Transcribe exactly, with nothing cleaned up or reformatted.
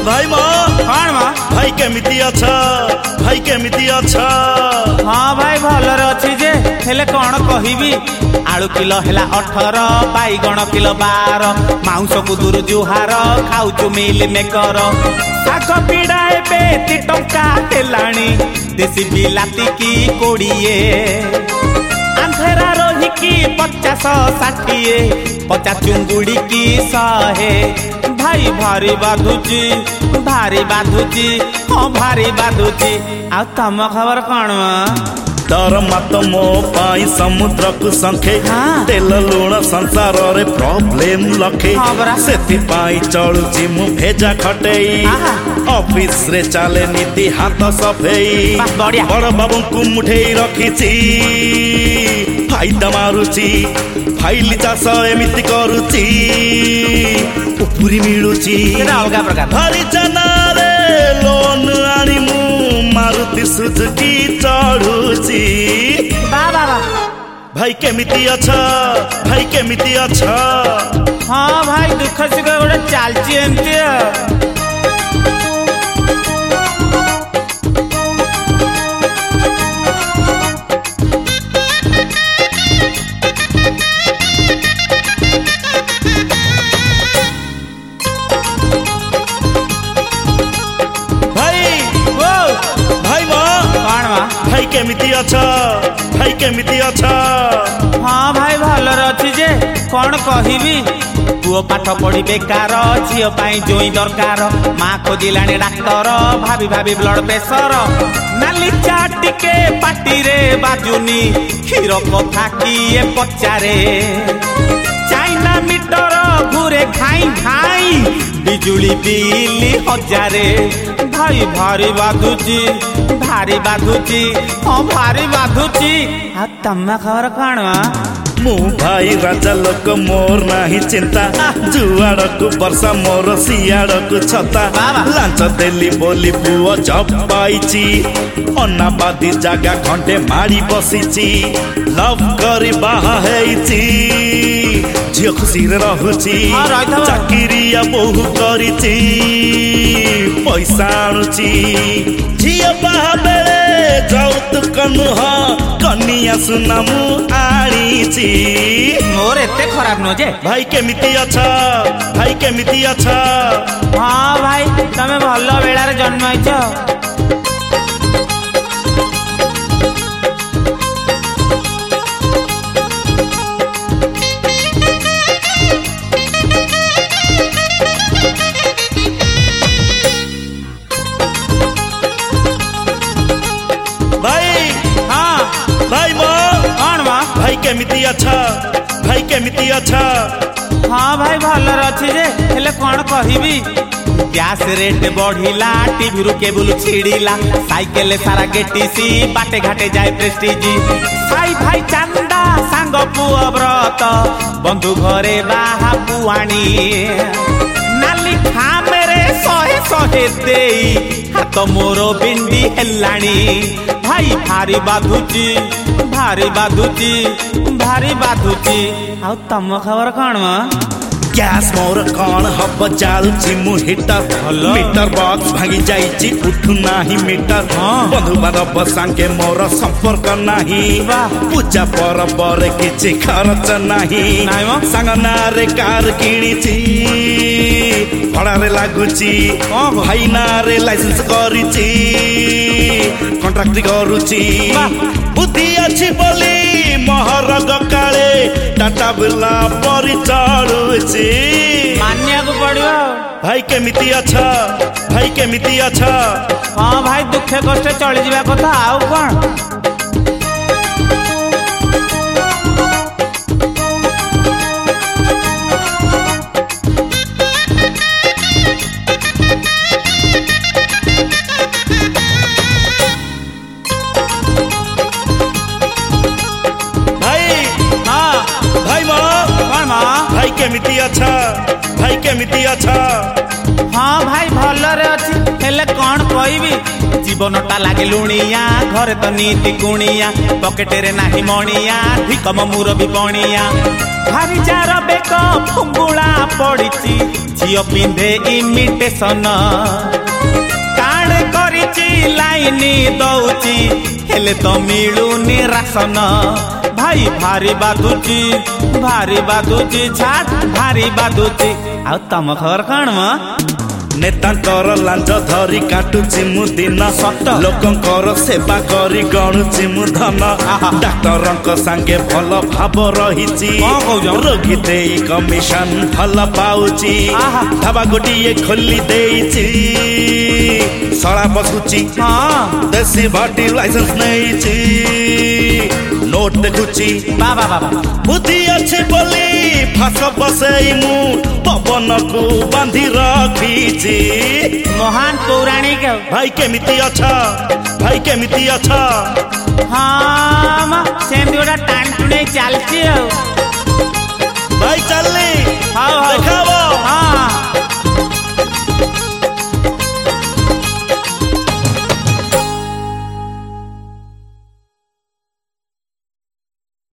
भाई मो कौन मा भाई केमिति अछ भाई केमिति अछ हाँ भाई भलर अच्छी जे हेले कौन कहबी आलू किलो हेला अठर बैगण किलो बार माउस कुदुर जुहार खाऊचु मिल मेकर शाग पिड़ा एबे टंका हेलाणी देसी बिलाती की कोड़िए आंधेरा रोही की पचास षाठिए पचास चुंगुड़ी की शहे भाई भारी बाधुची भारी बाधुची हाँ भारी बाधुची आ तम खबर कौन दरमा तो मो पाई समुद्र को संखे हाँ। तेल लुण संसार रे प्रॉब्लम लखे हाँ बरा। सेति पाई चलुची मु भेजा खटेई आहा। ऑफिस रे चाले नीति हाथ सफेई बाह, बढ़िया। बड़ बाबू को मुठेई रखिची फायदा मारुची फाइली चाष एमिति करुची उपुरी मिलुची सेटा अलगा प्रकार भारी जाना रे लोन आनी मु मारुति सुजुकी चढ़ुची बा बा बा भाई केमिति अछ भाई केमिति अछ हाँ भाई दुख सुख गोटे चलती एमती भाई केमिति अछ भाई केमिति अछ हाँ भाई भलर अच्छी जे कौन कहबी पुओ पाठ पढ़ी बेकार झील पाई जोई दरकार माँ खोजिलाणी डाक्तर भाभी भाभी ब्लड प्रेशर नाली चा टिके पाटी रे बाजुनी क्षीर कथा किए पचारे चाइना मीटर घुरे खाई खाई बिजुली बिल हजारे भाई भारी बाधुची भारी बाधुची हाँ भारी बाधुची आ तम खबर कौन मु भाई राजा लोक मोर नाही चिंता जुआड़ को वर्षा मोर सियाड़ को छता लांच देली बोली पुओ जब पाइची अनाबादी जागा घंटे माड़ी बसीची लव करी बाहा हेची झियो खुशी रे रहुची हाँ, रहिथाओ। चाकिरिया बहु करिची पैसा आणुची झियो बाहा बेले যৌতুক নুহ কনিয়া সুনামু আনিছি मोर एते खराब न जे भाई केमिति अछ भाई केमिति अछ हाँ भाई तमे भल बेलार जन्म होइछ भाई केमिति अछ भाई केमिति अछ हाँ भाई भलर अच्छी जे हेले कौन कहबी गैस रेट बढ़िला टीवी रु केबुल छिड़िला साइकेल सारा गेटीसी बाटे घाटे जाए प्रेस्टीजी साई भाई चांदा सांग पुओ व्रत बंधु घरे बाहा पुआणी नाली खामेरे सहे सहे देई हाथ मोरो बिंदी हेलाणी भाई भारी बाधुची भारी बाधुची भारी बाधुची आ तम खबर कौन गैस मोर कौन हब जालुची मु हिटर मीटर बॉक्स भांगी जाइची उठु नाही मीटर हाँ। बंधु बांधव सांगे मोर संपर्क नाही वाह। पूजा पर बर किछि खर्च नाही नाई मा। सांगना रे कार किणिची भड़ा रे लागुची ओहो। भाई ना रे लाइसेंस करिची कॉन्ट्रैक्ट करूची वाह। बुद्धि अछि बोली महर गकाळे टाटा बिला परि चढ़ुची मानिया को पड़ियो भाई केमिति अछ भाई केमिति अछ हाँ भाई दुखे कष्ट चली जावा कथा आउ कौन केमिति अछ भाई केमिति अछ हाँ भाई भलरे अच्छी हेले कौन कहबी जीवनटा लागे लुणिया घरे तो नीति गुणिया पकेट रे नाही मणिया धिकम मुरबी बणिया भारी जार बेक फुंगुला पड़िची झियो पिंधे इमिटेशन काणे करिची लाइनी दौची हेले तो मिलुनी राशन भाई भारी बाधुची भारी बाधुची छाड़ भारी बाधुची आ तम खबर कण म नेतांकर लांच धरी काटुची मु दिन सत लोकंकर सेवा करी गणुची मु धन डाक्टरंक सांगे भल भाव रहिची रोगी देई कमिशन भल पाउची धाबा गोटिए खोली देइची सड़ा बसुची देसी भाटी लाइसेंस नेइची नोट देखुची बाबा बाबा बुद्धि अच्छी बोली फास बसई मु पवन को बांधी रखीची महान पौराणिक भाई केमिति अच्छा भाई केमिति अच्छा हाँ मा सेंदी गोटा टाइम टुडे चलची भाई चलनी हां हां देखा